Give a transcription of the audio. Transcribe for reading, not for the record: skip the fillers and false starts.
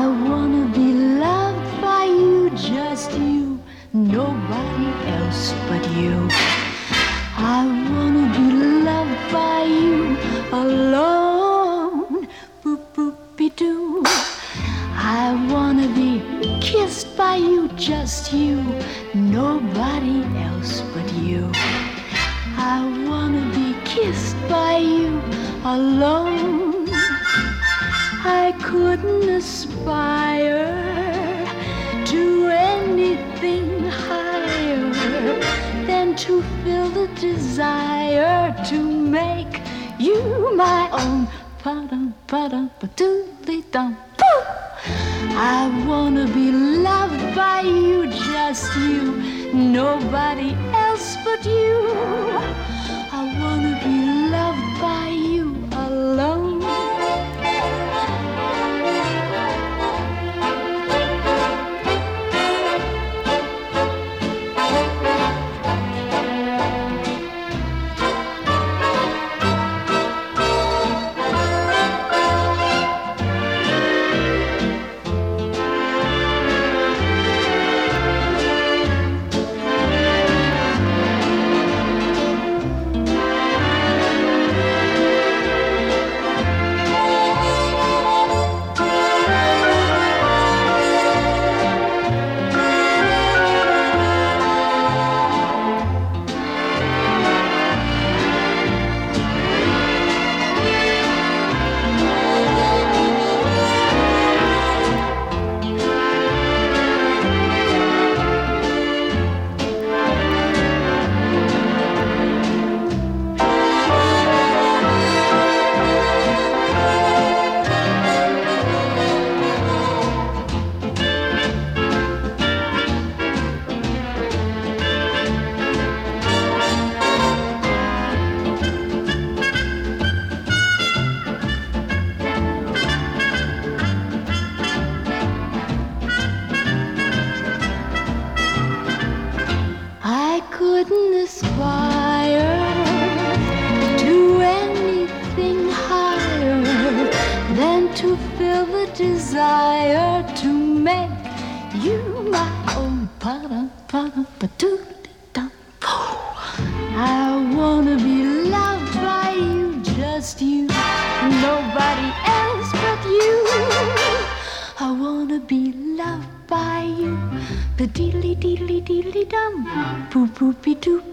I wanna be loved by you, just you, nobody else but you. I wanna be loved by you alone, boop boopy doo. I wanna be kissed by you, just you, nobody else but you. I wanna be kissed by you alone. I couldn't aspire to anything higher than to feel the desire to make you my own. Pa-dum, pa-dum, pa-doodly-dum. I wanna be loved by you, just you, nobody else but you. I wanna be loved by you alone. Couldn't aspire to anything higher than to feel the desire to make you my own. Pa-dum-pa-dum-pa-doodly-dum. I wanna be loved by you, just you, nobody else but you. I wanna be loved by you, the deedly deedly deedly dum, boop boopy doop.